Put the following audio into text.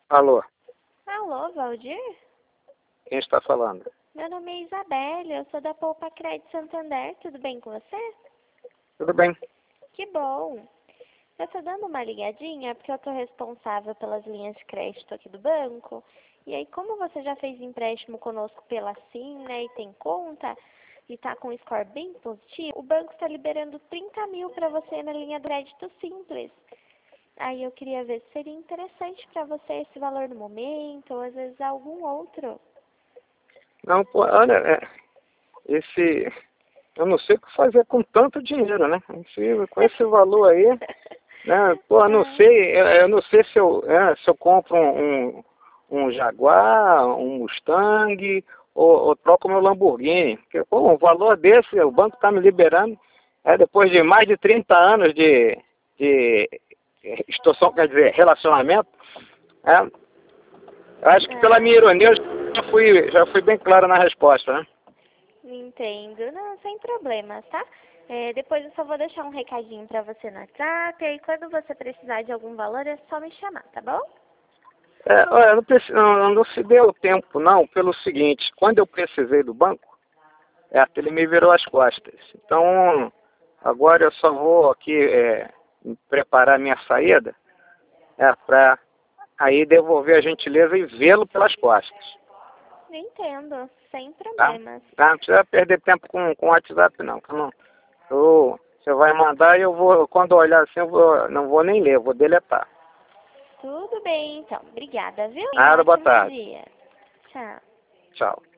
Alô, Alô, Valdir? quem está falando? Meu nome é Isabelle, eu sou da Poupa Crédito Santander, tudo bem com você? Tudo bem? Que bom! Eu estou dando uma ligadinha porque eu estou responsável pelas linhas de crédito aqui do banco. E aí, como você já fez empréstimo conosco pela SIM, né, e tem conta, e está com um score bem positivo, o banco está liberando 30 mil para você na linha do crédito simples. Aí eu queria ver se seria interessante para você esse valor no momento, ou às vezes algum outro. Não, pô, olha, eu não sei o que fazer com tanto dinheiro, né? Com esse valor aí, né? Pô, eu não sei, eu não sei se eu compro um Jaguar, um Mustang, ou troco meu Lamborghini. Porque, pô, um valor desse, o banco está me liberando, depois de mais de 30 anos de extorsão, quer dizer, relacionamento, eu acho que pela minha ironia eu já fui bem claro na resposta, né? Entendo. Não, sem problemas, tá? Depois eu só vou deixar um recadinho pra você no WhatsApp, e aí quando você precisar de algum valor é só me chamar, tá bom? Olha, não se deu tempo, não, pelo seguinte, quando eu precisei do banco, ele me virou as costas. Então, agora eu só vou aqui preparar minha saída para aí devolver a gentileza e vê-lo pelas costas. Entendo, sem Tá? problemas. Tá? Não precisa perder tempo com o WhatsApp, não. Você vai mandar e eu vou, quando eu olhar assim, não vou nem ler, eu vou deletar. Tudo bem, então. Obrigada, viu? E um Nada, boa ótimo tarde. dia. Tchau. Tchau.